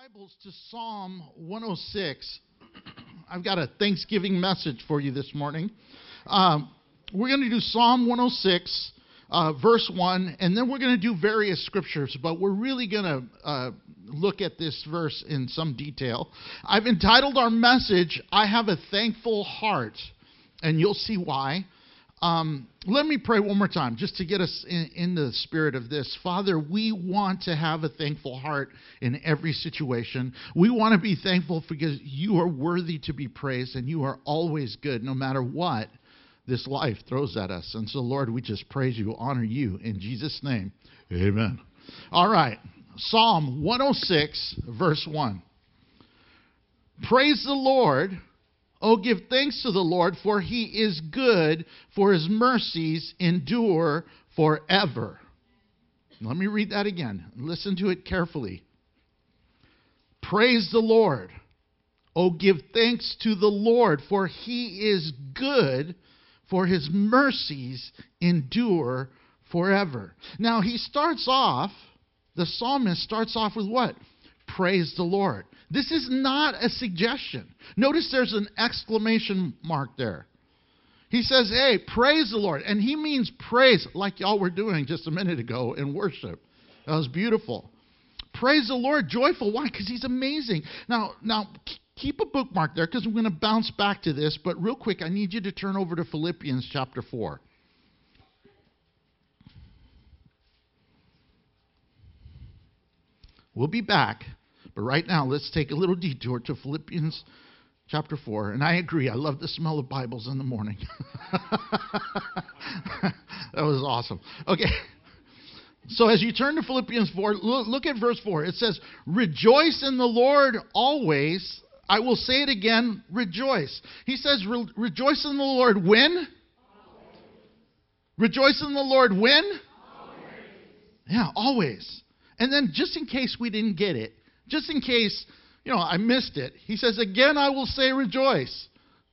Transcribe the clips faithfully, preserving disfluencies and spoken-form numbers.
Bibles to Psalm one oh six. I've got a Thanksgiving message for you this morning. Um, we're going to do Psalm one oh six, uh, verse one, and then we're going to do various scriptures, but we're really going to uh, look at this verse in some detail. I've entitled our message, I Have a Thankful Heart, and you'll see why. Um, let me pray one more time, just to get us in, in the spirit of this. Father, we want to have a thankful heart in every situation. We want to be thankful because you are worthy to be praised, and you are always good, no matter what this life throws at us. And so, Lord, we just praise you, honor you, in Jesus' name. Amen. All right, Psalm one oh six, verse one. Praise the Lord. Oh, give thanks to the Lord, for he is good, for his mercies endure forever. Let me read that again. Listen to it carefully. Praise the Lord. Oh, give thanks to the Lord, for he is good, for his mercies endure forever. Now, he starts off, the psalmist starts off with what? Praise the Lord. This is not a suggestion. Notice there's an exclamation mark there. He says, hey, praise the Lord. And he means praise, like y'all were doing just a minute ago in worship. That was beautiful. Praise the Lord, joyful. Why? Because he's amazing. Now, now keep a bookmark there because I'm going to bounce back to this. But real quick, I need you to turn over to Philippians chapter four. We'll be back. But right now, let's take a little detour to Philippians chapter four. And I agree, I love the smell of Bibles in the morning. That was awesome. Okay, so as you turn to Philippians four, look, look at verse four. It says, rejoice in the Lord always. I will say it again, rejoice. He says, Re- rejoice in the Lord when? Always. Rejoice in the Lord when? Always. Yeah, always. And then just in case we didn't get it, just in case, you know, I missed it, he says, again, I will say rejoice.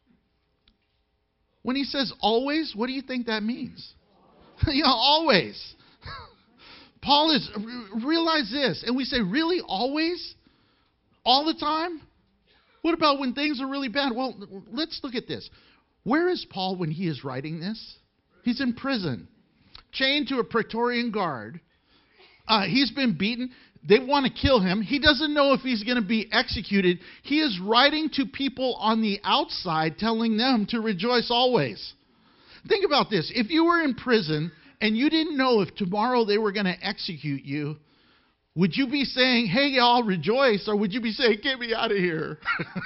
When he says always, what do you think that means? You know, always. Paul is, realize this. And we say, really, always? All the time? What about when things are really bad? Well, let's look at this. Where is Paul when he is writing this? He's in prison, chained to a Praetorian guard. Uh, he's been beaten. They want to kill him. He doesn't know if he's going to be executed. He is writing to people on the outside, telling them to rejoice always. Think about this. If you were in prison and you didn't know if tomorrow they were going to execute you, would you be saying, hey, y'all, rejoice? Or would you be saying, get me out of here?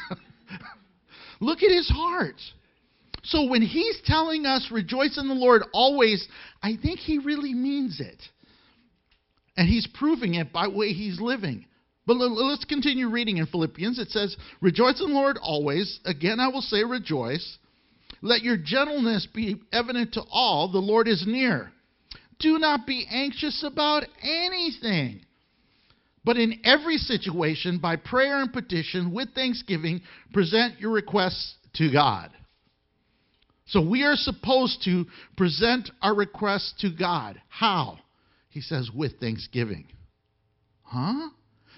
Look at his heart. So when he's telling us rejoice in the Lord always, I think he really means it. And he's proving it by the way he's living. But let's continue reading in Philippians. It says, rejoice in the Lord always. Again, I will say rejoice. Let your gentleness be evident to all. The Lord is near. Do not be anxious about anything. But in every situation, by prayer and petition, with thanksgiving, present your requests to God. So we are supposed to present our requests to God. How? He says, with thanksgiving. Huh?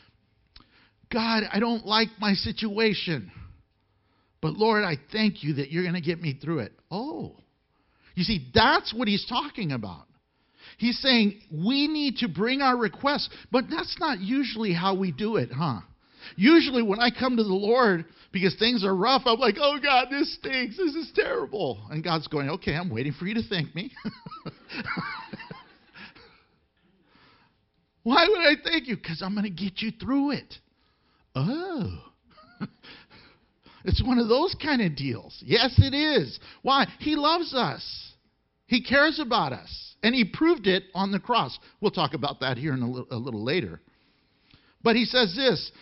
God, I don't like my situation. But Lord, I thank you that you're going to get me through it. Oh. You see, that's what he's talking about. He's saying we need to bring our requests. But that's not usually how we do it, huh? Usually when I come to the Lord because things are rough, I'm like, oh God, this stinks. This is terrible. And God's going, okay, I'm waiting for you to thank me. Why would I thank you? Because I'm going to get you through it. Oh. It's one of those kind of deals. Yes, it is. Why? He loves us. He cares about us. And he proved it on the cross. We'll talk about that here in a little, a little later. But he says this.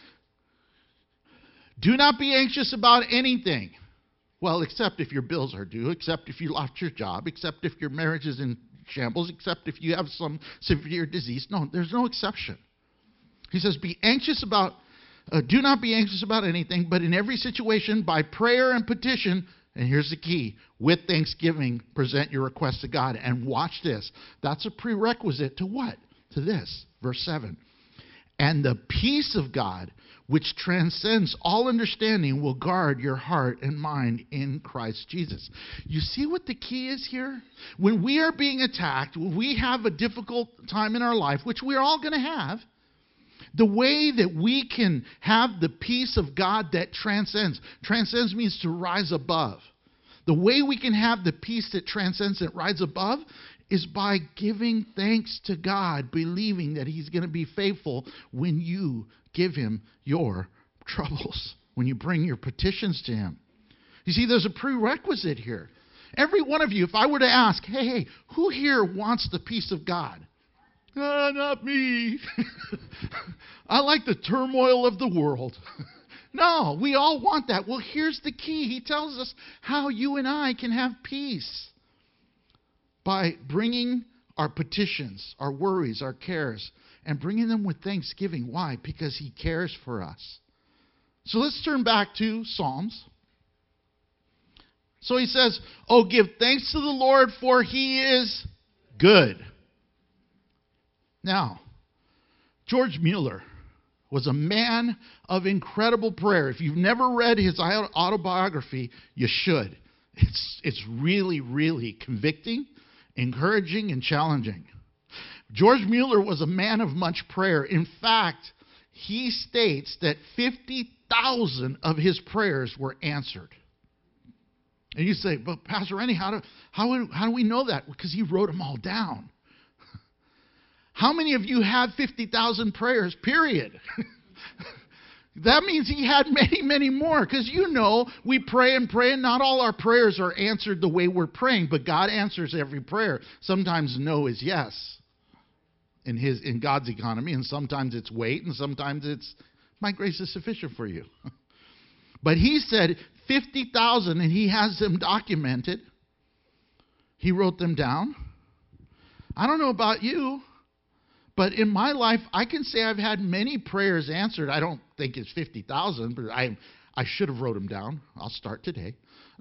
Do not be anxious about anything. Well, except if your bills are due, except if you lost your job, except if your marriage is in shambles, except if you have some severe disease. No, there's no exception. He says, be anxious about, uh, do not be anxious about anything, but in every situation, by prayer and petition, and here's the key, with thanksgiving, present your request to God. And watch this. That's a prerequisite to what? To this, verse seven. And the peace of God, which transcends all understanding, will guard your heart and mind in Christ Jesus. You see what the key is here? When we are being attacked, when we have a difficult time in our life, which we're all going to have, the way that we can have the peace of God that transcends. Transcends means to rise above. The way we can have the peace that transcends, that rises above, is by giving thanks to God, believing that He's going to be faithful when you give Him your troubles, when you bring your petitions to Him. You see, there's a prerequisite here. Every one of you, if I were to ask, hey, hey, who here wants the peace of God? Uh, not me. I like the turmoil of the world. No, we all want that. Well, here's the key. He tells us how you and I can have peace. By bringing our petitions, our worries, our cares, and bringing them with thanksgiving. Why? Because He cares for us. So let's turn back to Psalms. So he says, oh, give thanks to the Lord, for He is good. Now, George Mueller was a man of incredible prayer. If you've never read his autobiography, you should. It's, it's really, really convicting, encouraging, and challenging. George Mueller was a man of much prayer. In fact, he states that fifty thousand of his prayers were answered. And you say, but Pastor Rennie, how do, how, how do we know that? Because he wrote them all down. How many of you have fifty thousand prayers, period? That means he had many, many more. Because you know, we pray and pray, and not all our prayers are answered the way we're praying. But God answers every prayer. Sometimes no is yes in his in God's economy. And sometimes it's wait, and sometimes it's my grace is sufficient for you. But he said fifty thousand, and he has them documented. He wrote them down. I don't know about you, but in my life, I can say I've had many prayers answered. I don't think it's fifty thousand, but I I should have wrote them down. I'll start today.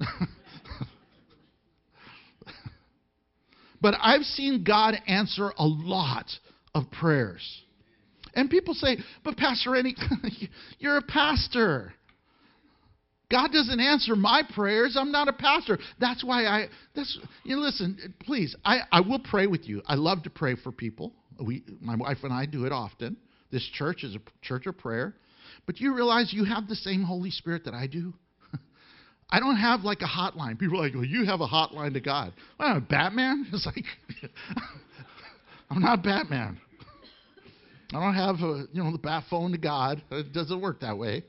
But I've seen God answer a lot of prayers. And people say, but Pastor Rennie, you're a pastor. God doesn't answer my prayers. I'm not a pastor. That's why I, that's, you know, listen, please, I, I will pray with you. I love to pray for people. We, my wife and I do it often. This church is a church of prayer. But you realize you have the same Holy Spirit that I do? I don't have like a hotline. People are like, well, you have a hotline to God. Well, I'm Batman? It's like, I'm not Batman. I don't have a, you know, the bat phone to God. It doesn't work that way.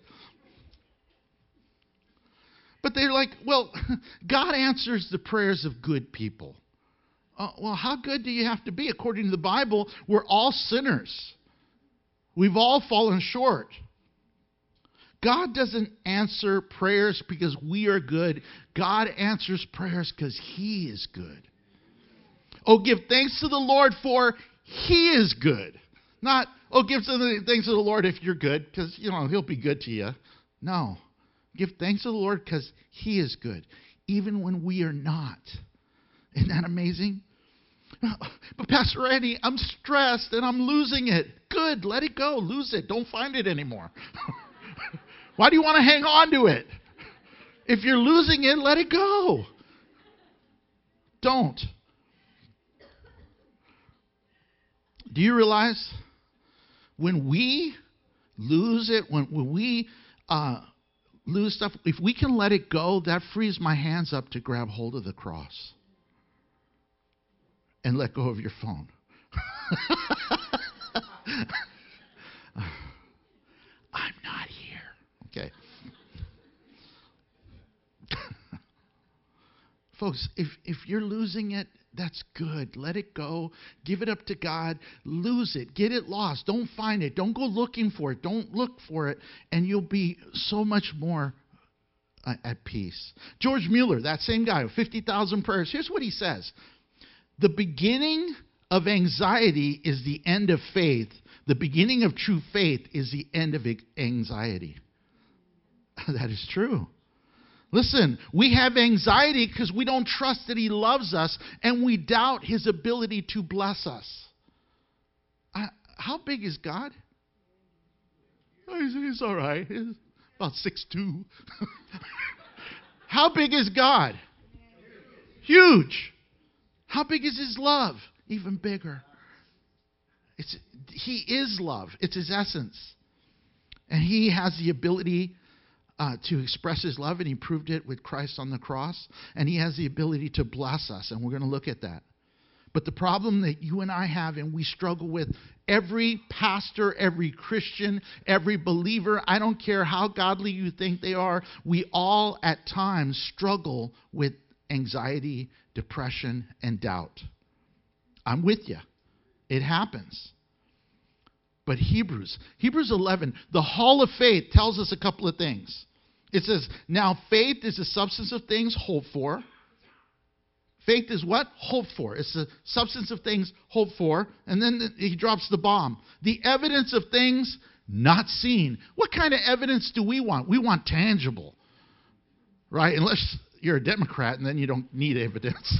But they're like, well, God answers the prayers of good people. Uh, well, how good do you have to be? According to the Bible, we're all sinners. We've all fallen short. God doesn't answer prayers because we are good. God answers prayers because He is good. Oh, give thanks to the Lord, for He is good. Not, oh, give thanks to the Lord if you're good, because, you know, He'll be good to you. No. Give thanks to the Lord because He is good, even when we are not. Isn't that amazing? But Pastor Randy, I'm stressed and I'm losing it. Good, let it go. Lose it. Don't find it anymore. Why do you want to hang on to it? If you're losing it, let it go. Don't. Do you realize when we lose it, when, when we uh, lose stuff, if we can let it go, that frees my hands up to grab hold of the cross and let go of your phone. I'm not here. Okay. Folks, if, if you're losing it, that's good. Let it go. Give it up to God. Lose it. Get it lost. Don't find it. Don't go looking for it. Don't look for it. And you'll be so much more uh, at peace. George Mueller, that same guy with fifty thousand prayers. Here's what he says. The beginning of anxiety is the end of faith. The beginning of true faith is the end of anxiety. That is true. Listen, we have anxiety because we don't trust that He loves us, and we doubt His ability to bless us. I, how big is God? He's, he's all right. He's about six two. How big is God? Huge. How big is his love? Even bigger. It's, he is love. It's his essence. And he has the ability uh, to express his love, and he proved it with Christ on the cross. And he has the ability to bless us, and we're going to look at that. But the problem that you and I have, and we struggle with, every pastor, every Christian, every believer, I don't care how godly you think they are, we all at times struggle with anxiety, depression, and doubt. I'm with you. It happens. But Hebrews, Hebrews eleven, the hall of faith tells us a couple of things. It says, now faith is the substance of things hoped for. Faith is what? Hoped for. It's the substance of things hoped for. And then he drops the bomb. The evidence of things not seen. What kind of evidence do we want? We want tangible. Right? Unless you're a Democrat, and then you don't need evidence.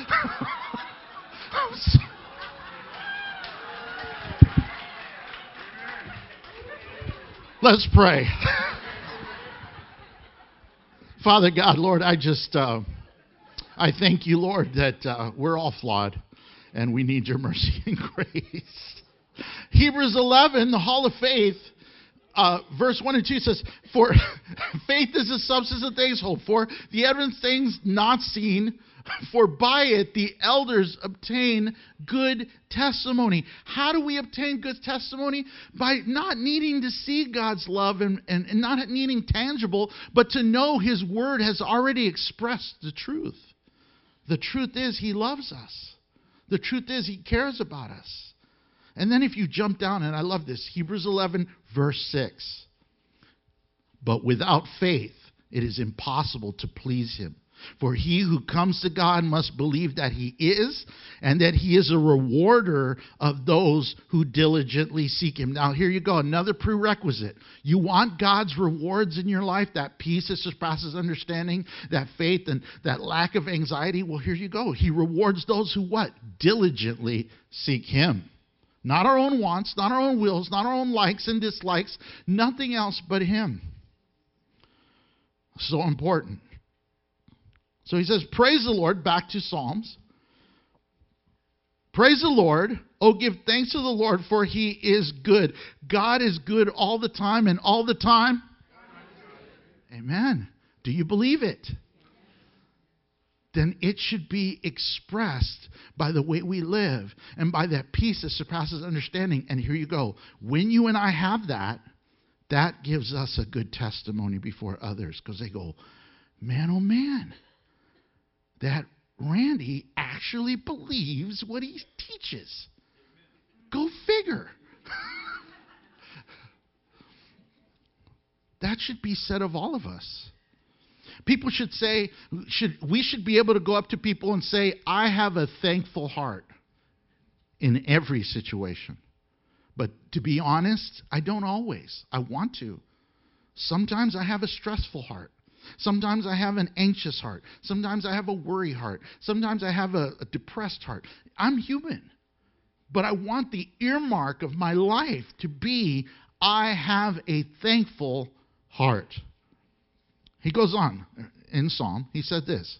Let's pray. Father God, Lord, I just, uh, I thank you, Lord, that uh, we're all flawed and we need your mercy and grace. Hebrews eleven, the hall of faith, uh, verse one and two says, for faith is the substance of things hoped for, the evidence of things not seen, for by it the elders obtain good testimony. How do we obtain good testimony? By not needing to see God's love and, and, and not needing tangible, but to know his word has already expressed the truth. The truth is he loves us. The truth is he cares about us. And then if you jump down, and I love this, Hebrews eleven, verse six. But without faith, it is impossible to please him. For he who comes to God must believe that he is, and that he is a rewarder of those who diligently seek him. Now, here you go, another prerequisite. You want God's rewards in your life, that peace that surpasses understanding, that faith and that lack of anxiety. Well, here you go. He rewards those who what? Diligently seek him. Not our own wants, not our own wills, not our own likes and dislikes, nothing else but him. So important. So he says, praise the Lord, back to Psalms. Praise the Lord. Oh, give thanks to the Lord, for he is good. God is good all the time, and all the time. Amen. Do you believe it? Then it should be expressed by the way we live and by that peace that surpasses understanding. And here you go. When you and I have that, that gives us a good testimony before others, because they go, man, oh man, that Randy actually believes what he teaches. Go figure. That should be said of all of us. People should say, should we should be able to go up to people and say, I have a thankful heart in every situation. But to be honest, I don't always. I want to. Sometimes I have a stressful heart. Sometimes I have an anxious heart. Sometimes I have a worry heart. Sometimes I have a, a depressed heart. I'm human. But I want the earmark of my life to be, I have a thankful heart. He goes on in Psalm. He said this.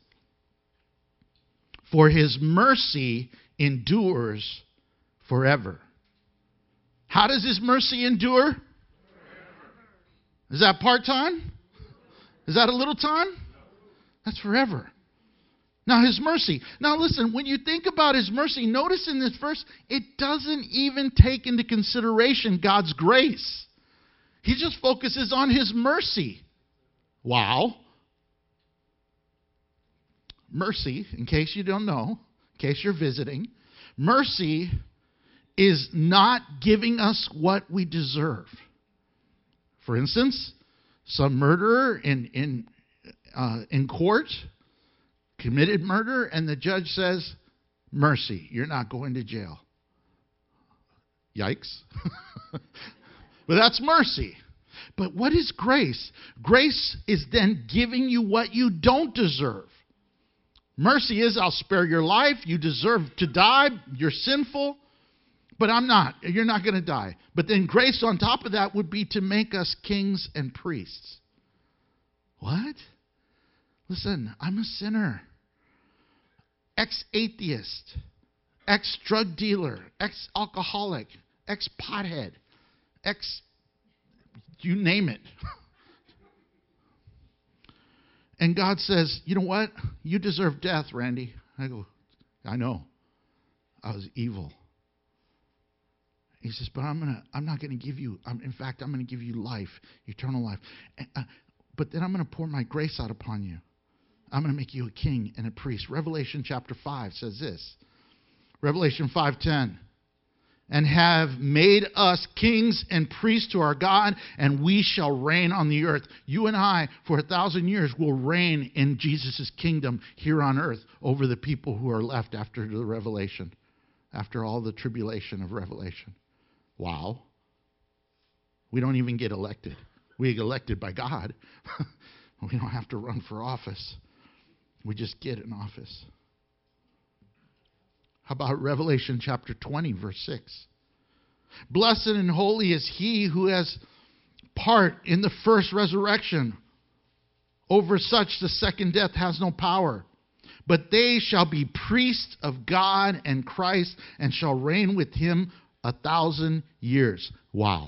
For his mercy endures forever. How does his mercy endure? Forever. Is that part-time? Is that a little time? That's forever. Now, his mercy. Now, listen, when you think about his mercy, notice in this verse, it doesn't even take into consideration God's grace. He just focuses on his mercy. Wow. Mercy, in case you don't know, in case you're visiting, mercy is not giving us what we deserve. For instance, some murderer in in uh, in court committed murder, and the judge says, mercy, you're not going to jail. Yikes. But that's mercy. But what is grace? Grace is then giving you what you don't deserve. Mercy is, I'll spare your life. You deserve to die. You're sinful. But I'm not. You're not going to die. But then grace on top of that would be to make us kings and priests. What? Listen, I'm a sinner. Ex-atheist. Ex-drug dealer. Ex-alcoholic. Ex-pothead. Ex... You name it. And God says, you know what? You deserve death, Randy. I go, I know. I was evil. He says, but I'm gonna. I'm not going to give you. I'm, in fact, I'm going to give you life, eternal life. And, uh, but then I'm going to pour my grace out upon you. I'm going to make you a king and a priest. Revelation chapter five says this. Revelation five ten. And have made us kings and priests to our God, and we shall reign on the earth. You and I, for a thousand years, will reign in Jesus' kingdom here on earth over the people who are left after the revelation, after all the tribulation of Revelation. Wow. We don't even get elected. We get elected by God. We don't have to run for office. We just get an office. How about Revelation chapter twenty, verse six? Blessed and holy is he who has part in the first resurrection. Over such the second death has no power. But they shall be priests of God and Christ, and shall reign with him a thousand years. Wow.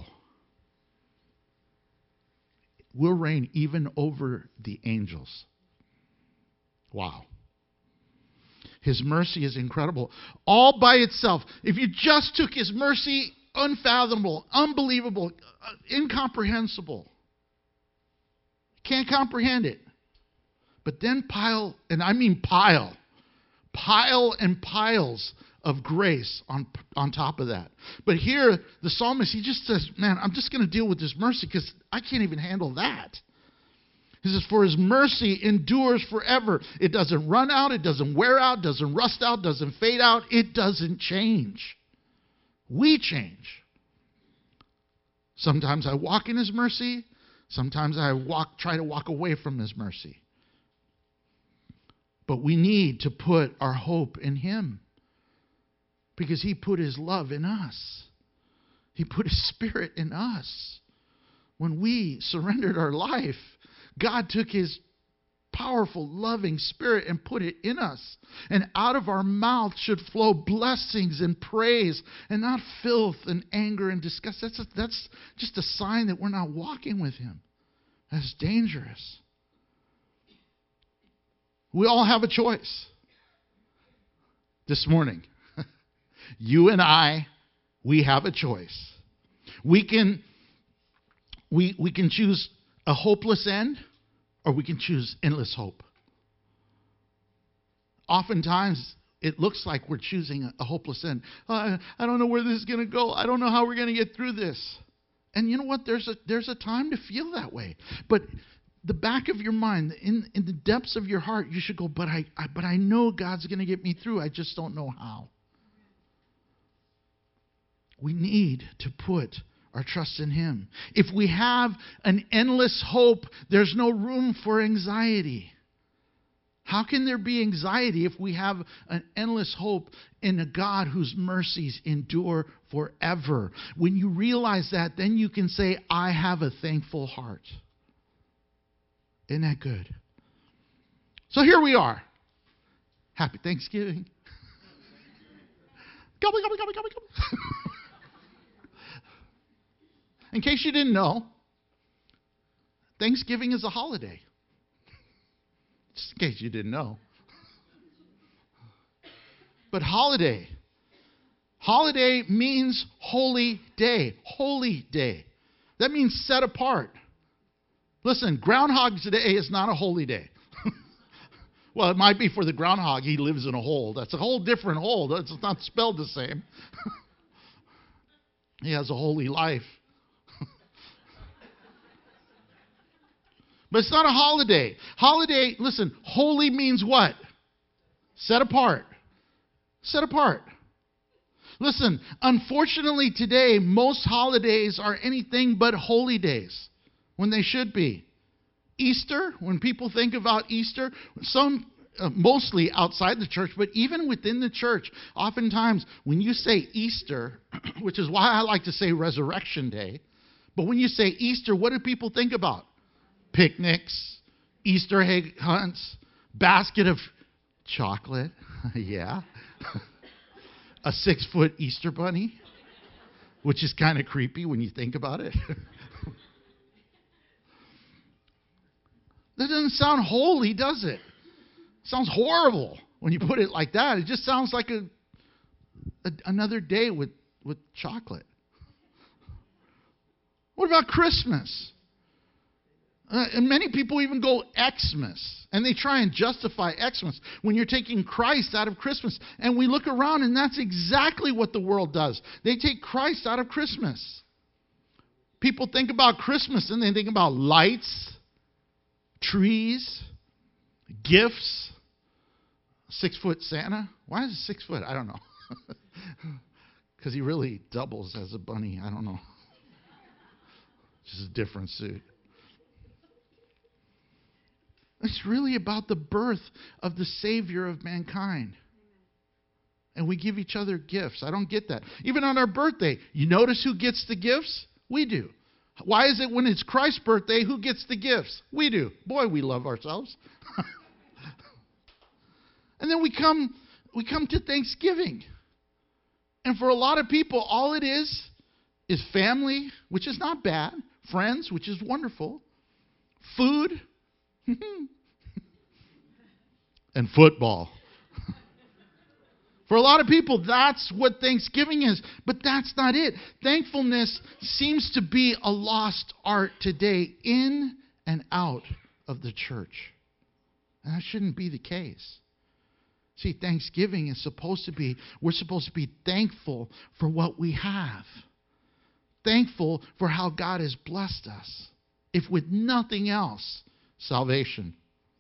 We'll reign even over the angels. Wow. His mercy is incredible. All by itself. If you just took his mercy, unfathomable, unbelievable, uh, incomprehensible. Can't comprehend it. But then pile, and I mean pile, pile and piles of grace on, on top of that. But here, the psalmist, he just says, man, I'm just going to deal with this mercy because I can't even handle that. He says, for his mercy endures forever. It doesn't run out. It doesn't wear out. Doesn't rust out. Doesn't fade out. It doesn't change. We change. Sometimes I walk in his mercy. Sometimes I walk, try to walk away from his mercy. But we need to put our hope in him. Because he put his love in us. He put his spirit in us. When we surrendered our life, God took his powerful, loving spirit and put it in us. And out of our mouth should flow blessings and praise and not filth and anger and disgust. That's, a, that's just a sign that we're not walking with him. That's dangerous. We all have a choice this morning. You and I, we have a choice. We can, we, we can choose a hopeless end, or we can choose endless hope. Oftentimes, it looks like we're choosing a, a hopeless end. Uh, I don't know where this is going to go. I don't know how we're going to get through this. And you know what? There's a there's a time to feel that way. But the back of your mind, in, in the depths of your heart, you should go, but I, I but I know God's going to get me through. I just don't know how. We need to put our trust in him. If we have an endless hope, there's no room for anxiety. How can there be anxiety if we have an endless hope in a God whose mercies endure forever? When you realize that, then you can say, I have a thankful heart. Isn't that good? So here we are. Happy Thanksgiving. Gobble, gobble, gobble, gobble, gobble. In case you didn't know, Thanksgiving is a holiday. Just in case you didn't know. But holiday. Holiday means holy day. Holy day. That means set apart. Listen, Groundhog Day is not a holy day. Well, it might be for the groundhog. He lives in a hole. That's a whole different hole. That's not spelled the same. He has a holy life. But it's not a holiday. Holiday, listen, holy means what? Set apart. Set apart. Listen, unfortunately today, most holidays are anything but holy days when they should be. Easter, when people think about Easter, some uh, mostly outside the church, but even within the church, oftentimes when you say Easter, which is why I like to say Resurrection Day, but when you say Easter, what do people think about? Picnics, Easter egg hunts, basket of chocolate, yeah, a six-foot Easter bunny, which is kind of creepy when you think about it. That doesn't sound holy, does it? It sounds horrible when you put it like that. It just sounds like a, a another day with, with chocolate. What about Christmas? Uh, and many people even go Xmas, and they try and justify Xmas when you're taking Christ out of Christmas. And we look around, and that's exactly what the world does. They take Christ out of Christmas. People think about Christmas, and they think about lights, trees, gifts, six-foot Santa. Why is it six foot? I don't know. Because he really doubles as a bunny. I don't know. Just a different suit. It's really about the birth of the Savior of mankind. And we give each other gifts. I don't get that. Even on our birthday, you notice who gets the gifts? We do. Why is it when it's Christ's birthday, who gets the gifts? We do. Boy, we love ourselves. And then we come, we come to Thanksgiving. And for a lot of people, all it is is family, which is not bad. Friends, which is wonderful. Food. And football. For a lot of people, that's what Thanksgiving is. But that's not it. Thankfulness seems to be a lost art today in and out of the church. And that shouldn't be the case. See, Thanksgiving is supposed to be, we're supposed to be thankful for what we have. Thankful for how God has blessed us. If with nothing else, salvation.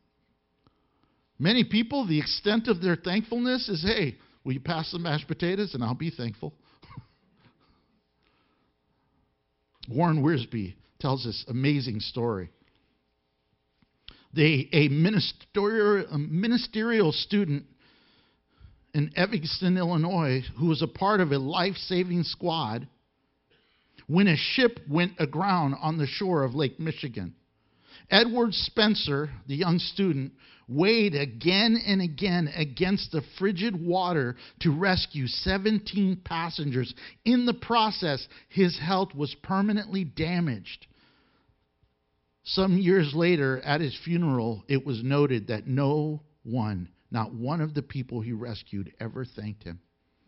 Many people, the extent of their thankfulness is, hey, will you pass the mashed potatoes and I'll be thankful. Warren Wiersbe tells this amazing story. They, a ministerial, a ministerial student in Evanston, Illinois, who was a part of a life-saving squad when a ship went aground on the shore of Lake Michigan. Edward Spencer, the young student, weighed again and again against the frigid water to rescue seventeen passengers. In the process, his health was permanently damaged. Some years later, at his funeral, it was noted that no one, not one of the people he rescued, ever thanked him.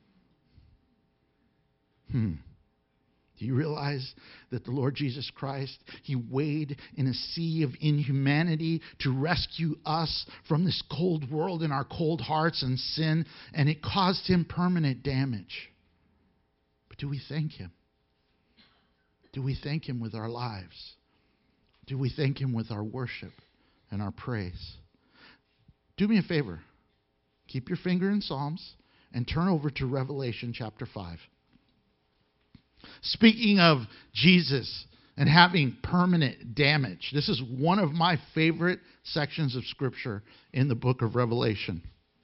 Hmm. Do you realize that the Lord Jesus Christ, He waded in a sea of inhumanity to rescue us from this cold world and our cold hearts and sin, and it caused Him permanent damage. But do we thank Him? Do we thank Him with our lives? Do we thank Him with our worship and our praise? Do me a favor. Keep your finger in Psalms and turn over to Revelation chapter five. Speaking of Jesus and having permanent damage, this is one of my favorite sections of Scripture in the book of Revelation.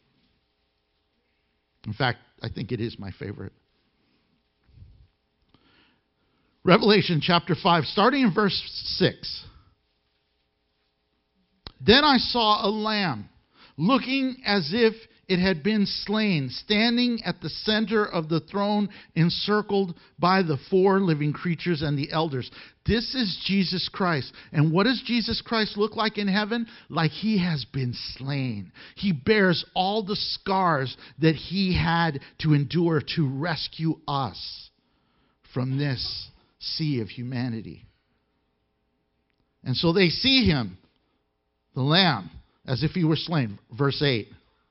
In fact, I think it is my favorite. Revelation chapter five, starting in verse six. Then I saw a lamb, looking as if it had been slain, standing at the center of the throne, encircled by the four living creatures and the elders. This is Jesus Christ. And what does Jesus Christ look like in heaven? Like He has been slain. He bears all the scars that He had to endure to rescue us from this sea of humanity. And so they see Him, the Lamb, as if He were slain. Verse eight.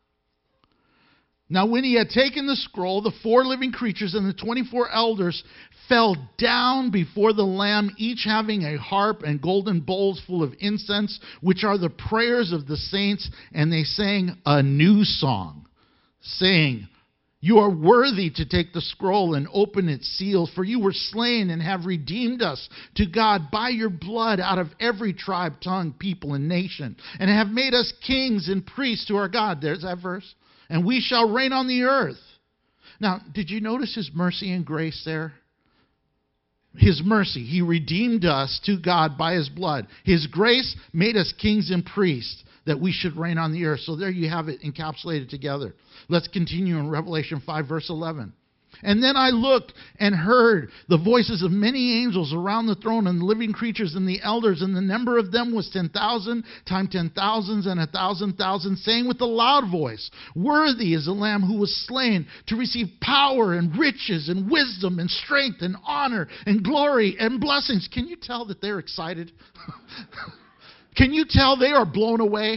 Now when He had taken the scroll, the four living creatures and the twenty-four elders fell down before the Lamb, each having a harp and golden bowls full of incense, which are the prayers of the saints. And they sang a new song, saying, You are worthy to take the scroll and open its seals, for you were slain and have redeemed us to God by your blood out of every tribe, tongue, people, and nation, and have made us kings and priests to our God. There's that verse. And we shall reign on the earth. Now, did you notice his mercy and grace there? His mercy. He redeemed us to God by his blood. His grace made us kings and priests, that we should reign on the earth. So there you have it encapsulated together. Let's continue in Revelation five, verse eleven. And then I looked and heard the voices of many angels around the throne and the living creatures and the elders, and the number of them was ten thousand times ten thousands and a thousand thousand, saying with a loud voice, worthy is the Lamb who was slain to receive power and riches and wisdom and strength and honor and glory and blessings. Can you tell that they're excited? Can you tell they are blown away?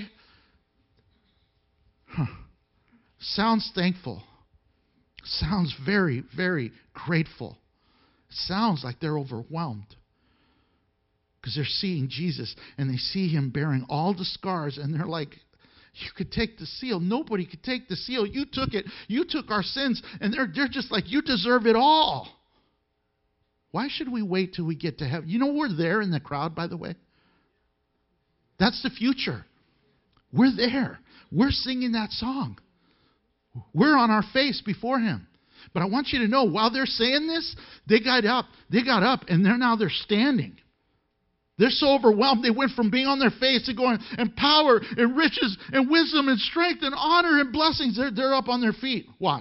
Huh. Sounds thankful. Sounds very, very grateful. Sounds like they're overwhelmed. Because they're seeing Jesus and they see him bearing all the scars, and they're like, you could take the seal. Nobody could take the seal. You took it. You took our sins. And they're, they're just like, you deserve it all. Why should we wait till we get to heaven? You know we're there in the crowd, by the way? That's the future. We're there. We're singing that song. We're on our face before him. But I want you to know, while they're saying this, they got up. They got up, and they're now they're standing. They're so overwhelmed. They went from being on their face to going, and power and riches and wisdom and strength and honor and blessings. They're, they're up on their feet. Watch.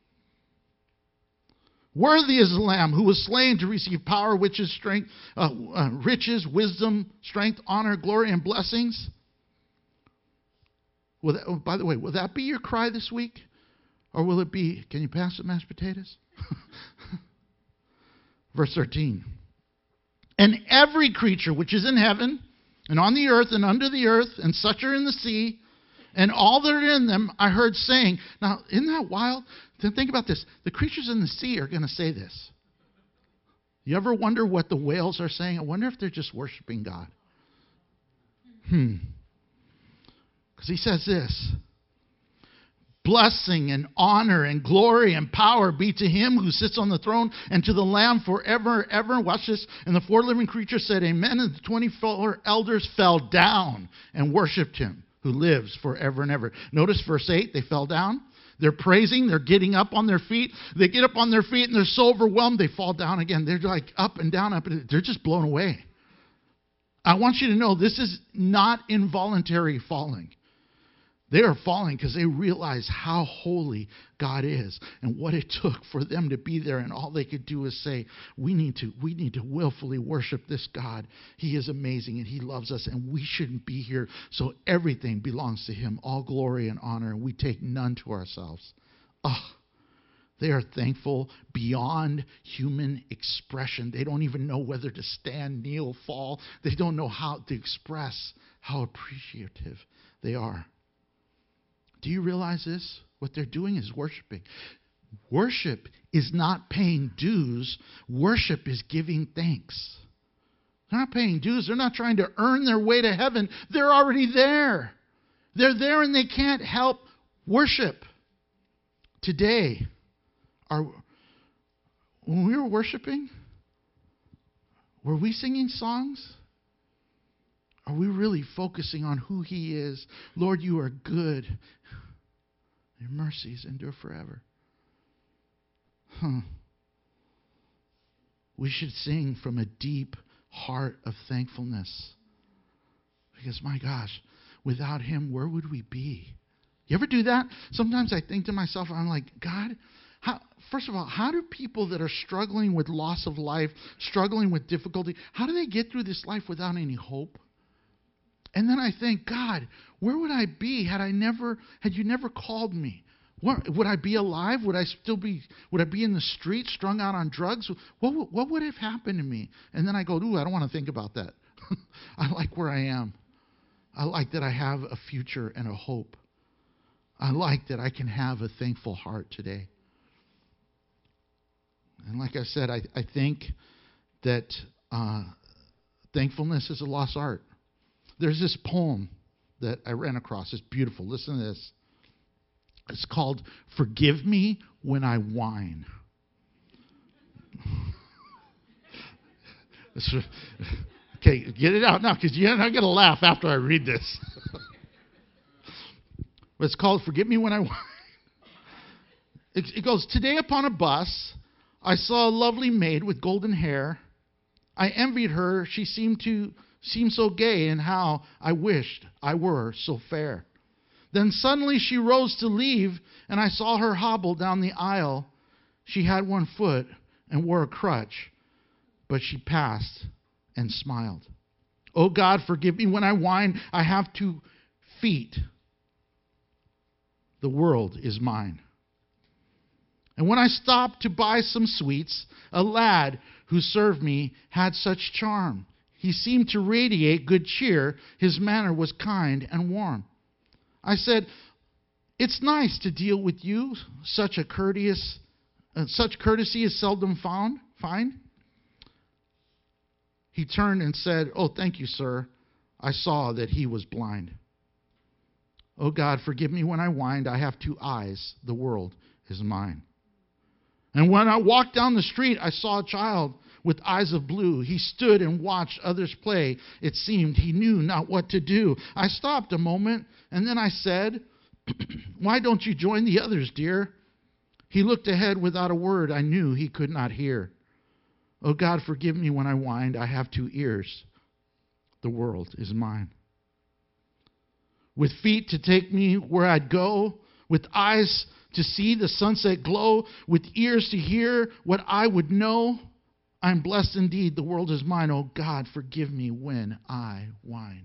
Worthy is the Lamb who was slain to receive power, which is strength, uh, uh, riches, wisdom, strength, honor, glory, and blessings. Will that, oh, by the way, will that be your cry this week? Or will it be, can you pass the mashed potatoes? Verse thirteen. And every creature which is in heaven, and on the earth, and under the earth, and such are in the sea, and all that are in them, I heard saying. Now, isn't that wild? Then think about this. The creatures in the sea are going to say this. You ever wonder what the whales are saying? I wonder if they're just worshiping God. Hmm. Because he says this. Blessing and honor and glory and power be to him who sits on the throne and to the Lamb forever and ever. Watch this. And the four living creatures said, amen. And the twenty-four elders fell down and worshipped him who lives forever and ever. Notice verse eight. They fell down. They're praising. They're getting up on their feet. They get up on their feet and they're so overwhelmed they fall down again. They're like up and down. Up and they're just blown away. I want you to know this is not involuntary falling. They are falling because they realize how holy God is and what it took for them to be there. And all they could do is say, we need to, we need to willfully worship this God. He is amazing and he loves us and we shouldn't be here. So everything belongs to him, all glory and honor, and we take none to ourselves. Oh, they are thankful beyond human expression. They don't even know whether to stand, kneel, fall. They don't know how to express how appreciative they are. Do you realize this? What they're doing is worshiping. Worship is not paying dues. Worship is giving thanks. They're not paying dues. They're not trying to earn their way to heaven. They're already there. They're there and they can't help worship. Today, our, when we were worshiping, were we singing songs? Are we really focusing on who he is? Lord, you are good. Your mercies endure forever. Huh. We should sing from a deep heart of thankfulness. Because, my gosh, without him, where would we be? You ever do that? Sometimes I think to myself, I'm like, God, how, first of all, how do people that are struggling with loss of life, struggling with difficulty, how do they get through this life without any hope? And then I think, God, where would I be had I never, had you never called me? What, would I be alive? Would I still be, would I be in the street strung out on drugs? What, what would have happened to me? And then I go, ooh, I don't want to think about that. I like where I am. I like that I have a future and a hope. I like that I can have a thankful heart today. And like I said, I, I think that uh, thankfulness is a lost art. There's this poem that I ran across. It's beautiful. Listen to this. It's called Forgive Me When I Whine. Okay, get it out now because you're not going to laugh after I read this. But it's called Forgive Me When I Whine. It, it goes, today upon a bus, I saw a lovely maid with golden hair. I envied her. She seemed to seem so gay, and how I wished I were so fair. Then suddenly she rose to leave, and I saw her hobble down the aisle. She had one foot and wore a crutch, but she passed and smiled. Oh God, forgive me when I whine. I have two feet. The world is mine. And when I stopped to buy some sweets, a lad who served me had such charm. He seemed to radiate good cheer. His manner was kind and warm. I said, it's nice to deal with you. Such a courteous, uh, such courtesy is seldom found. Find. He turned and said, oh, thank you, sir. I saw that he was blind. Oh, God, forgive me when I whined. I have two eyes. The world is mine. And when I walked down the street, I saw a child with eyes of blue. He stood and watched others play. It seemed he knew not what to do. I stopped a moment, and then I said, why don't you join the others, dear? He looked ahead without a word. I knew he could not hear. Oh, God, forgive me when I whined. I have two ears. The world is mine. With feet to take me where I'd go, with eyes to see the sunset glow, with ears to hear what I would know. I'm blessed indeed. The world is mine. Oh, God, forgive me when I whine.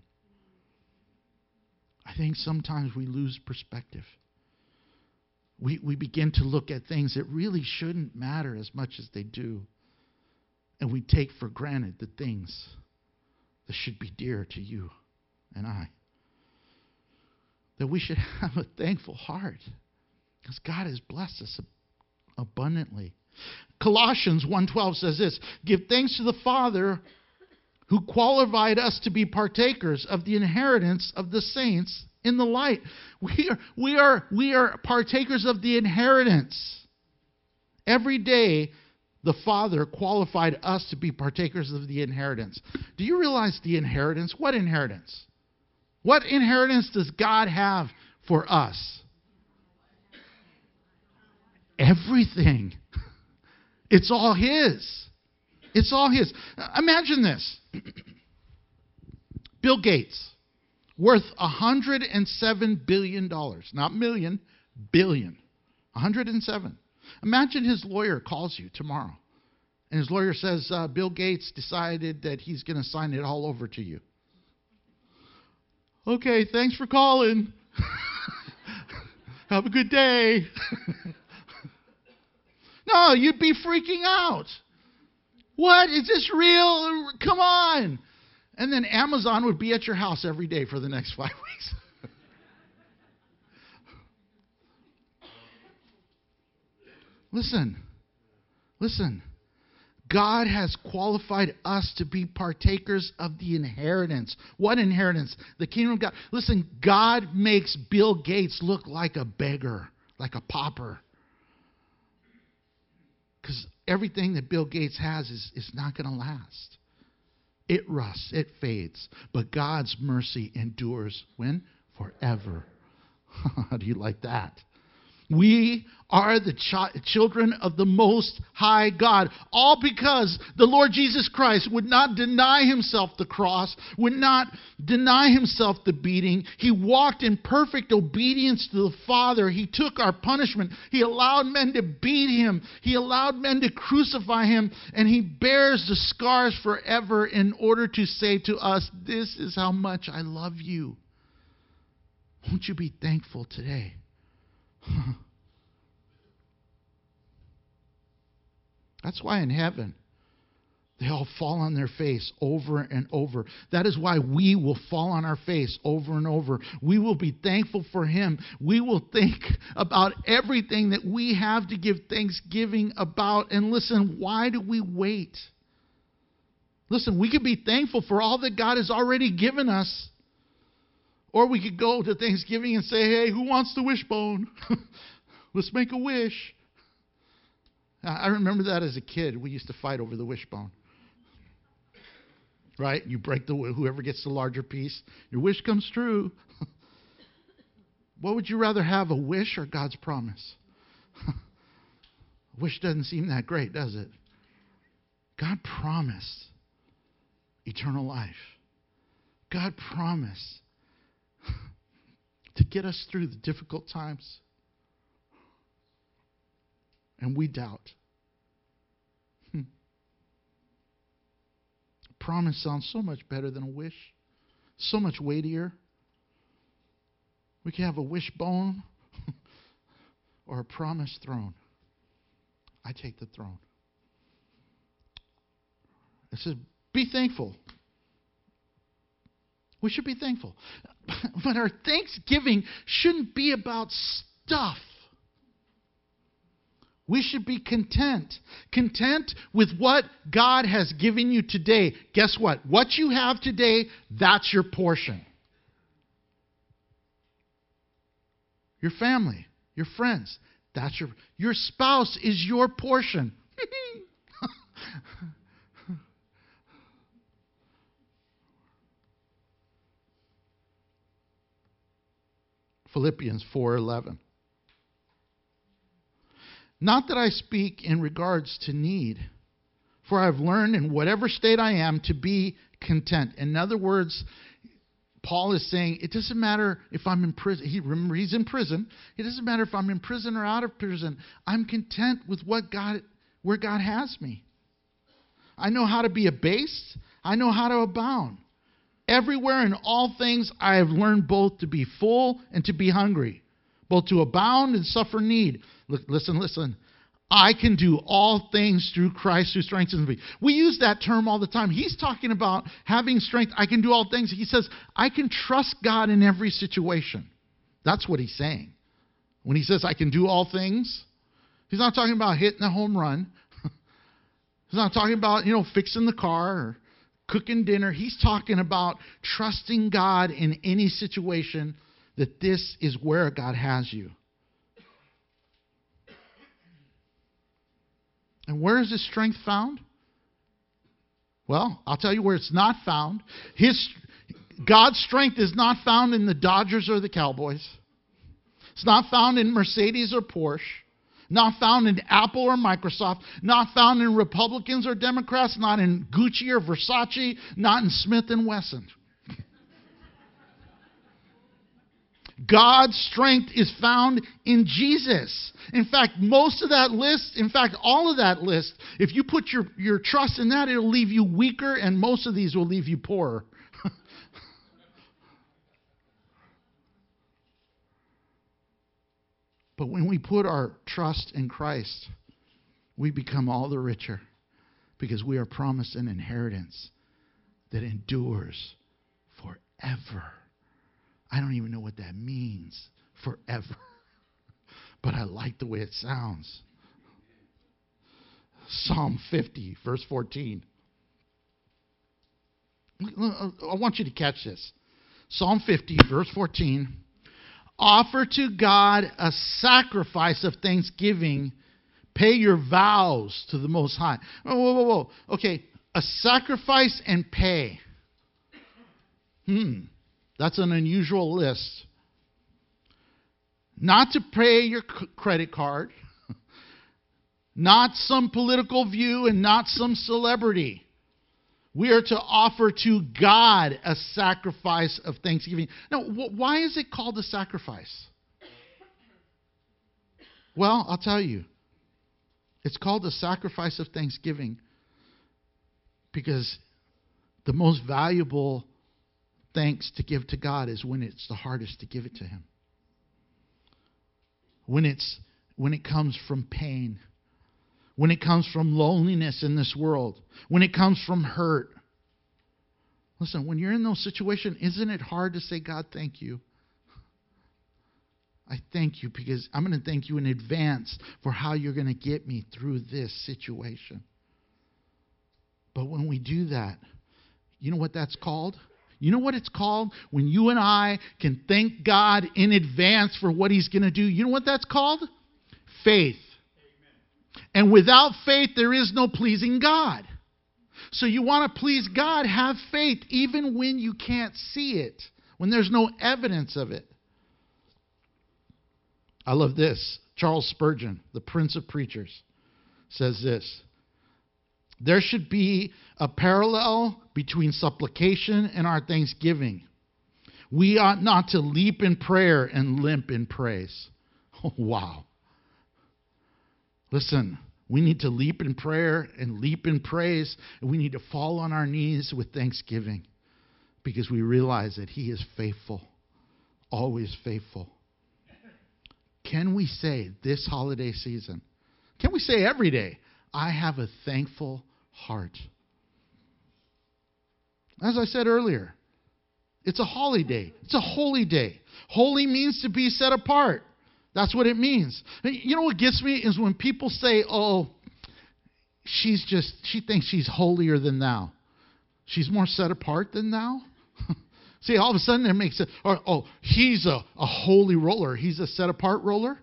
I think sometimes we lose perspective. We, we begin to look at things that really shouldn't matter as much as they do. And we take for granted the things that should be dear to you and I. That we should have a thankful heart because God has blessed us abundantly. Colossians one twelve says this, give thanks to the Father who qualified us to be partakers of the inheritance of the saints in the light. We are, we are, we are partakers of the inheritance. Every day, the Father qualified us to be partakers of the inheritance. Do you realize the inheritance? What inheritance? What inheritance does God have for us? Everything. It's all His. It's all His. Imagine this. Bill Gates, worth one hundred seven billion dollars. Not million, billion. one hundred seven. Imagine his lawyer calls you tomorrow. And his lawyer says, uh, Bill Gates decided that he's going to sign it all over to you. Okay, thanks for calling. Have a good day. No, you'd be freaking out. What? Is this real? Come on. And then Amazon would be at your house every day for the next five weeks. Listen. Listen. God has qualified us to be partakers of the inheritance. What inheritance? The kingdom of God. Listen, God makes Bill Gates look like a beggar, like a pauper. Because everything that Bill Gates has is, is not going to last. It rusts, it fades. But God's mercy endures when? Forever. How do you like that? We are the ch- children of the Most High God. All because the Lord Jesus Christ would not deny Himself the cross, would not deny Himself the beating. He walked in perfect obedience to the Father. He took our punishment. He allowed men to beat Him. He allowed men to crucify Him. And He bears the scars forever in order to say to us, this is how much I love you. Won't you be thankful today? That's why in heaven they all fall on their face over and over. That is why we will fall on our face over and over. We will be thankful for Him. We will think about everything that we have to give thanksgiving about. And listen, why do we wait? Listen, we can be thankful for all that God has already given us. Or we could go to Thanksgiving and say, hey, who wants the wishbone? Let's make a wish. I remember that as a kid. We used to fight over the wishbone. Right? You break the, whoever gets the larger piece, your wish comes true. What would you rather have, a wish or God's promise? Wish doesn't seem that great, does it? God promised eternal life. God promised to get us through the difficult times. And we doubt. Hmm. Promise sounds so much better than a wish. So much weightier. We can have a wishbone or a promised throne. I take the throne. It says, be thankful. We should be thankful. But our thanksgiving shouldn't be about stuff. We should be content. Content with what God has given you today. Guess what? What you have today, that's your portion. Your family, your friends, that's your your spouse is your portion. Philippians four eleven. Not that I speak in regards to need, for I have learned in whatever state I am to be content. In other words, Paul is saying it doesn't matter if I'm in prison. He, remember, he's in prison. It doesn't matter if I'm in prison or out of prison. I'm content with what God, where God has me. I know how to be abased. I know how to abound. Everywhere in all things I have learned both to be full and to be hungry, both to abound and suffer need. Look, listen, listen. I can do all things through Christ who strengthens me. We use that term all the time. He's talking about having strength. I can do all things. He says, I can trust God in every situation. That's what he's saying. When he says, I can do all things, he's not talking about hitting a home run. He's not talking about, you know, fixing the car or cooking dinner. He's talking about trusting God in any situation, that this is where God has you. And where is his strength found? Well, I'll tell you where it's not found. His God's strength is not found in the Dodgers or the Cowboys. It's not found in Mercedes or Porsche. Not found in Apple or Microsoft. Not found in Republicans or Democrats. Not in Gucci or Versace. Not in Smith and Wesson. God's strength is found in Jesus. In fact, most of that list, in fact, all of that list, if you put your, your trust in that, it'll leave you weaker, and most of these will leave you poorer. But when we put our trust in Christ, we become all the richer, because we are promised an inheritance that endures forever. I don't even know what that means, forever. But I like the way it sounds. Psalm fifty, verse fourteen. I want you to catch this. Psalm fifty, verse fourteen. Offer to God a sacrifice of thanksgiving. Pay your vows to the Most High. Whoa, whoa, whoa, whoa. Okay, a sacrifice and pay. Hmm. That's an unusual list. Not to pay your c- credit card. Not some political view and not some celebrity. We are to offer to God a sacrifice of thanksgiving. Now, wh- why is it called a sacrifice? Well, I'll tell you. It's called a sacrifice of thanksgiving because the most valuable thanks to give to God is when it's the hardest to give it to Him. When it's when it comes from pain. When it comes from loneliness in this world. When it comes from hurt. Listen, when you're in those situations, isn't it hard to say, God, thank you? I thank you because I'm going to thank you in advance for how you're going to get me through this situation. But when we do that, you know what that's called? You know what it's called? When you and I can thank God in advance for what He's going to do. You know what that's called? Faith. Amen. And without faith, there is no pleasing God. So you want to please God, have faith even when you can't see it, when there's no evidence of it. I love this. Charles Spurgeon, the Prince of Preachers, says this: there should be a parallel between supplication and our thanksgiving. We ought not to leap in prayer and limp in praise. Oh, wow. Listen, we need to leap in prayer and leap in praise, and we need to fall on our knees with thanksgiving because we realize that He is faithful, always faithful. Can we say this holiday season, can we say every day, I have a thankful heart? As I said earlier, it's a holiday. It's a holy day. Holy means to be set apart. That's what it means. You know what gets me is when people say, oh, she's just, she thinks she's holier than thou. She's more set apart than thou? See, all of a sudden it makes it, or, oh, he's a, a holy roller. He's a set apart roller?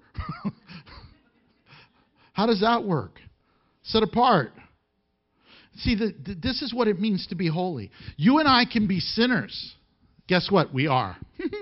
How does that work? Set apart. See, the, the, this is what it means to be holy. You and I can be sinners. Guess what? We are.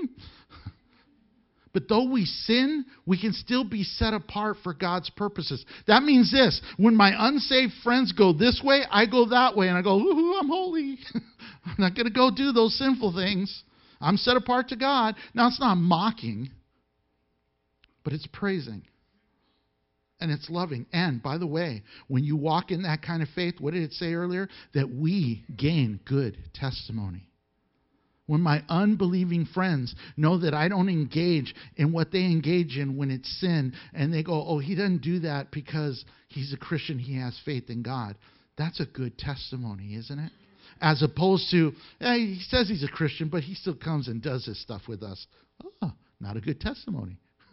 But though we sin, we can still be set apart for God's purposes. That means this: when my unsaved friends go this way, I go that way, and I go, ooh, I'm holy. I'm not going to go do those sinful things. I'm set apart to God. Now, it's not mocking, but it's praising. And it's loving. And, by the way, when you walk in that kind of faith, what did it say earlier? That we gain good testimony. When my unbelieving friends know that I don't engage in what they engage in when it's sin, and they go, oh, he doesn't do that because he's a Christian, he has faith in God. That's a good testimony, isn't it? As opposed to, eh, he says he's a Christian, but he still comes and does this stuff with us. Oh, not a good testimony.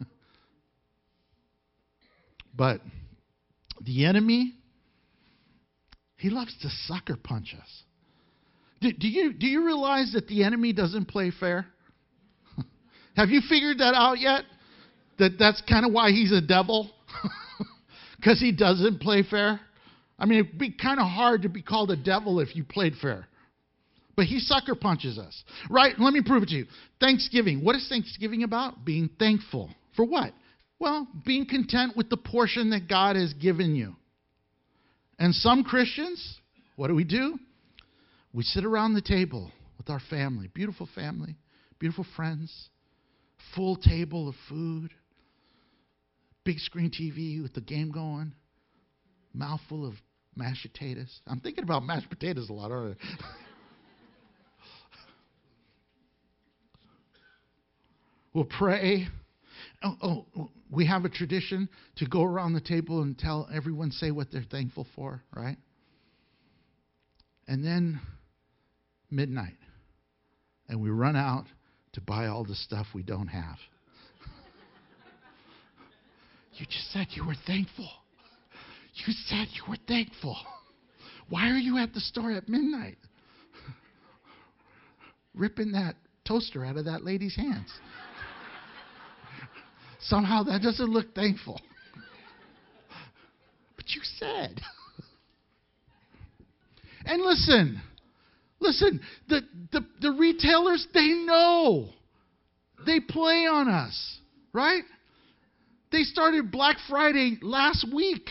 But the enemy, he loves to sucker punch us. Do, do you do you realize that the enemy doesn't play fair? Have you figured that out yet? That that's kind of why he's a devil? Because he doesn't play fair? I mean, it'd be kind of hard to be called a devil if you played fair. But he sucker punches us. Right? Let me prove it to you. Thanksgiving. What is Thanksgiving about? Being thankful. For what? Well, being content with the portion that God has given you. And some Christians, what do we do? We sit around the table with our family, beautiful family, beautiful friends, full table of food, big screen T V with the game going, mouthful of mashed potatoes. I'm thinking about mashed potatoes a lot, aren't I? We'll pray. Oh, oh, we have a tradition to go around the table and tell everyone, say what they're thankful for, right? And then midnight, and we run out to buy all the stuff we don't have. You just said you were thankful. You said you were thankful. Why are you at the store at midnight? Ripping that toaster out of that lady's hands. Somehow that doesn't look thankful. But you said. And listen, listen, the, the, the retailers, they know. They play on us, right? They started Black Friday last week.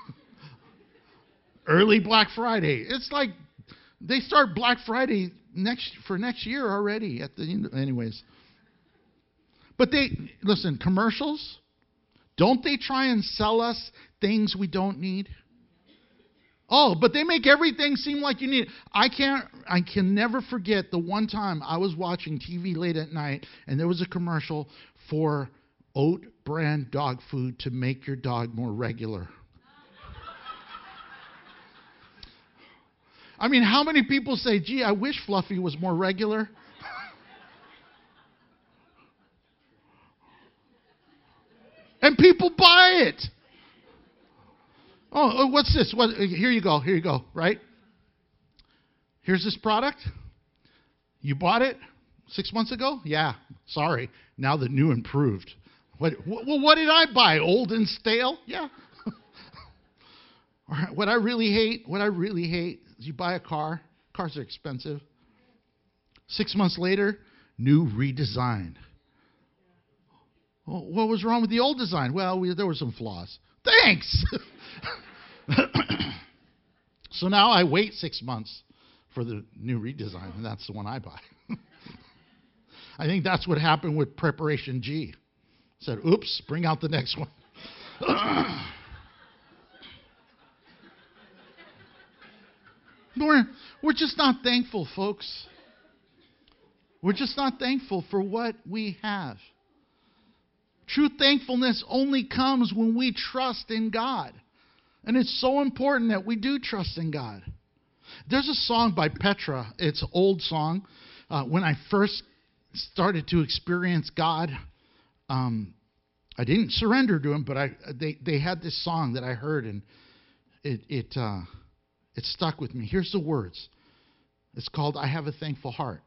Early Black Friday. It's like they start Black Friday next for next year already. At the anyways. But they, listen, commercials, don't they try and sell us things we don't need? Oh, but they make everything seem like you need it. I can't, I can never forget the one time I was watching T V late at night and there was a commercial for oat brand dog food to make your dog more regular. I mean, how many people say, gee, I wish Fluffy was more regular? And people buy it. Oh, what's this? What, here you go. Here you go. Right? Here's this product. You bought it six months ago? Yeah. Sorry. Now the new improved. What, well, what did I buy? Old and stale? Yeah. What I really hate, what I really hate is you buy a car. Cars are expensive. Six months later, new redesign. Well, what was wrong with the old design? Well, we, there were some flaws. Thanks. So now I wait six months for the new redesign, and that's the one I buy. I think that's what happened with Preparation G. Said, oops, bring out the next one. We're, we're just not thankful, folks. We're just not thankful for what we have. True thankfulness only comes when we trust in God. And it's so important that we do trust in God. There's a song by Petra. It's an old song. Uh, when I first started to experience God, um, I didn't surrender to Him, but I they, they had this song that I heard, and it it uh, it stuck with me. Here's the words. It's called "I Have a Thankful Heart."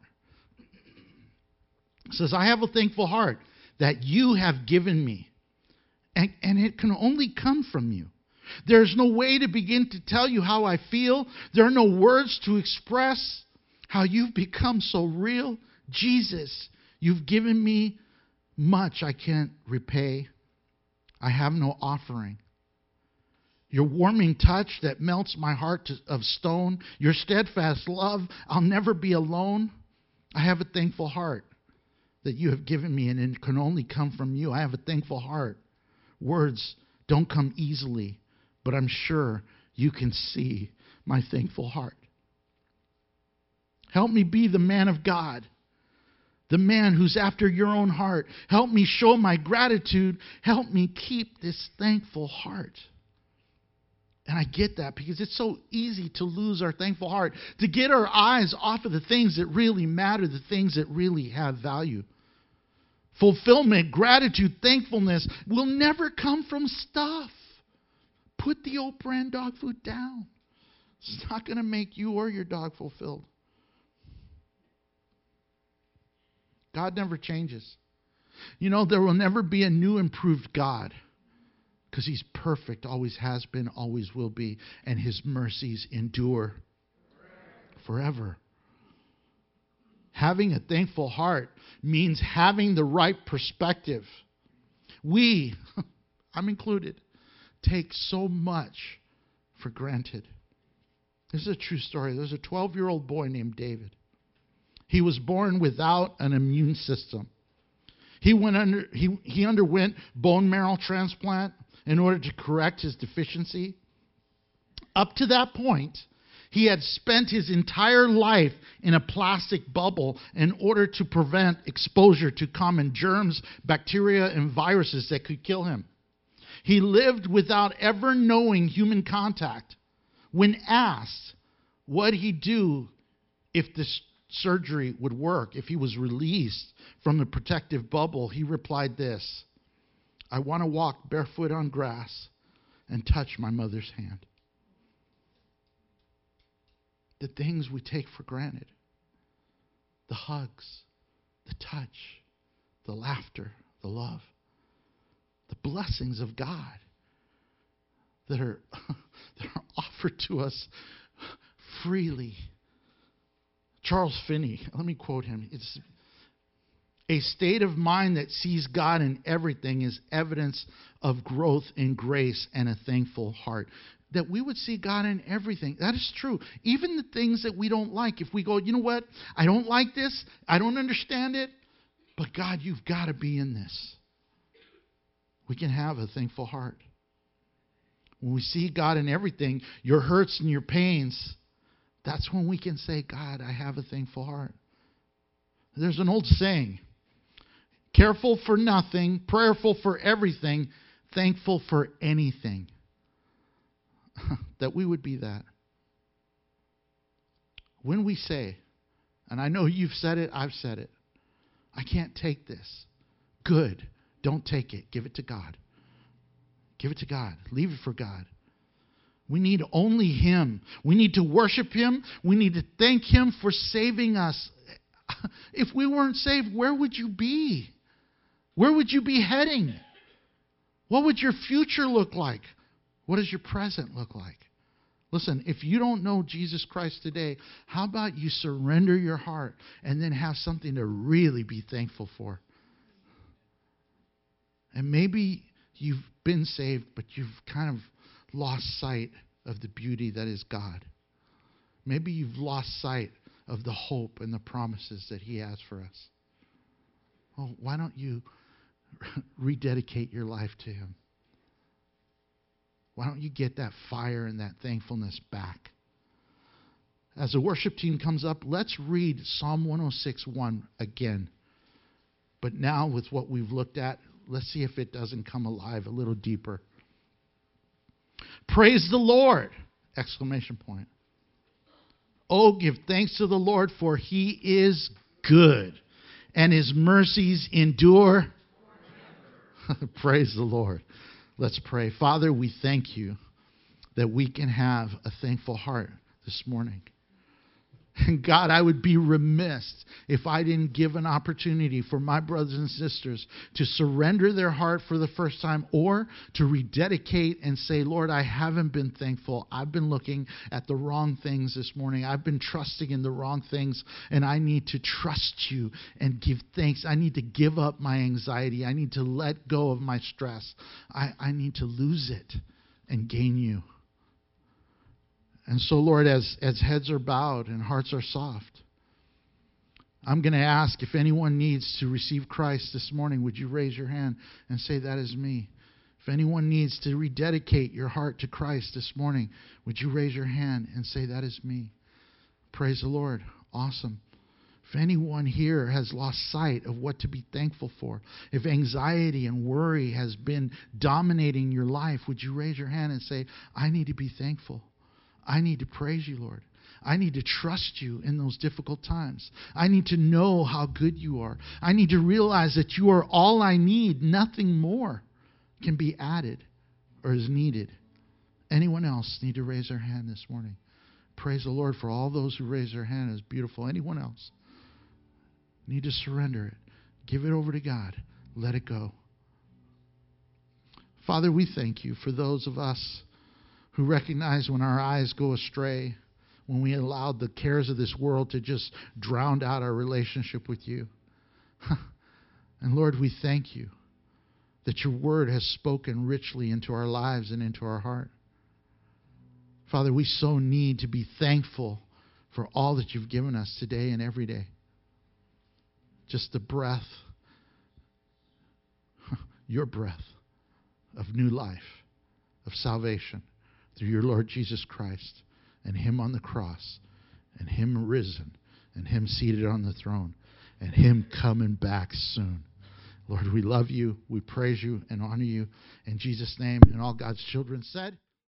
It says, "I have a thankful heart that you have given me, and, and it can only come from you. There's no way to begin to tell you how I feel. There are no words to express how you've become so real. Jesus, you've given me much I can't repay. I have no offering. Your warming touch that melts my heart to, of stone. Your steadfast love, I'll never be alone. I have a thankful heart that you have given me, and it can only come from you. I have a thankful heart. Words don't come easily, but I'm sure you can see my thankful heart. Help me be the man of God, the man who's after your own heart. Help me show my gratitude. Help me keep this thankful heart." And I get that because it's so easy to lose our thankful heart, to get our eyes off of the things that really matter, the things that really have value. Fulfillment, gratitude, thankfulness will never come from stuff. Put the old brand dog food down. It's not going to make you or your dog fulfilled. God never changes. You know, there will never be a new improved God, because He's perfect, always has been, always will be, and His mercies endure forever. Having a thankful heart means having the right perspective. We, I'm included, take so much for granted. This is a true story. There's a twelve-year-old boy named David. He was born without an immune system. He went under he, he underwent bone marrow transplant in order to correct his deficiency. Up to that point, he had spent his entire life in a plastic bubble in order to prevent exposure to common germs, bacteria, and viruses that could kill him. He lived without ever knowing human contact. When asked what he'd do if this surgery would work, if he was released from the protective bubble, he replied this: "I want to walk barefoot on grass and touch my mother's hand." The things we take for granted, the hugs, the touch, the laughter, the love, the blessings of God that are, that are offered to us freely. Charles Finney, let me quote him. It's a state of mind that sees God in everything is evidence of growth in grace and a thankful heart. That we would see God in everything. That is true. Even the things that we don't like. If we go, you know what? I don't like this. I don't understand it. But God, you've got to be in this. We can have a thankful heart. When we see God in everything, your hurts and your pains, that's when we can say, God, I have a thankful heart. There's an old saying, careful for nothing, prayerful for everything, thankful for anything. That we would be that. When we say, and I know you've said it, I've said it, I can't take this. Good. Don't take it. Give it to God. Give it to God. Leave it for God. We need only Him. We need to worship Him. We need to thank Him for saving us. If we weren't saved, where would you be? Where would you be heading? What would your future look like? What does your present look like? Listen, if you don't know Jesus Christ today, how about you surrender your heart and then have something to really be thankful for? And maybe you've been saved, but you've kind of lost sight of the beauty that is God. Maybe you've lost sight of the hope and the promises that He has for us. Well, why don't you rededicate your life to Him? Why don't you get that fire and that thankfulness back? As the worship team comes up, let's read Psalm one oh six one again. But now with what we've looked at, let's see if it doesn't come alive a little deeper. Praise the Lord! Exclamation point. Oh, give thanks to the Lord, for He is good, and His mercies endure. Praise the Lord. Let's pray. Father, we thank You that we can have a thankful heart this morning. And God, I would be remiss if I didn't give an opportunity for my brothers and sisters to surrender their heart for the first time, or to rededicate and say, Lord, I haven't been thankful. I've been looking at the wrong things this morning. I've been trusting in the wrong things, and I need to trust You and give thanks. I need to give up my anxiety. I need to let go of my stress. I, I need to lose it and gain You. And so, Lord, as, as heads are bowed and hearts are soft, I'm going to ask if anyone needs to receive Christ this morning, would you raise your hand and say, that is me? If anyone needs to rededicate your heart to Christ this morning, would you raise your hand and say, that is me? Praise the Lord. Awesome. If anyone here has lost sight of what to be thankful for, if anxiety and worry has been dominating your life, would you raise your hand and say, I need to be thankful. I need to praise You, Lord. I need to trust You in those difficult times. I need to know how good You are. I need to realize that You are all I need. Nothing more can be added or is needed. Anyone else need to raise their hand this morning? Praise the Lord for all those who raise their hand. It's beautiful. Anyone else need to surrender it? Give it over to God. Let it go. Father, we thank You for those of us who recognize when our eyes go astray, when we allowed the cares of this world to just drown out our relationship with You. And Lord, we thank You that Your word has spoken richly into our lives and into our heart. Father, we so need to be thankful for all that You've given us today and every day. Just the breath, Your breath of new life, of salvation, through Your Lord Jesus Christ, and Him on the cross, and Him risen, and Him seated on the throne, and Him coming back soon. Lord, we love You, we praise You, and honor You. In Jesus' name, and all God's children said...